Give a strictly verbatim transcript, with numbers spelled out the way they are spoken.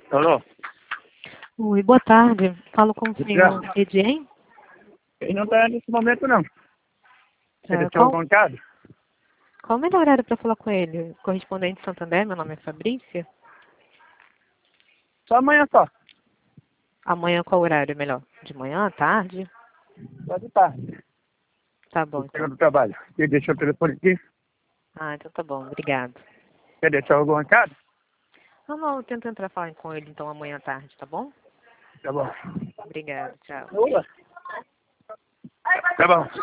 Alô? Oi, boa tarde. Falo com o senhor Edien? Ele não está nesse momento, não. Ele Ah, está qual, bancado? qual o melhor horário para falar com ele? Correspondente de Santander, meu nome é Fabrícia. Só amanhã só. Amanhã qual horário é melhor? De manhã, à tarde? Só de tarde. Tá bom, Chega então. do trabalho. Ele deixou o telefone aqui. Ah, então tá bom, obrigado. Quer deixar algum recado? Não, não, eu tento entrar falar com ele então amanhã à tarde, tá bom? Tá bom. Obrigado, tchau. Tá bom.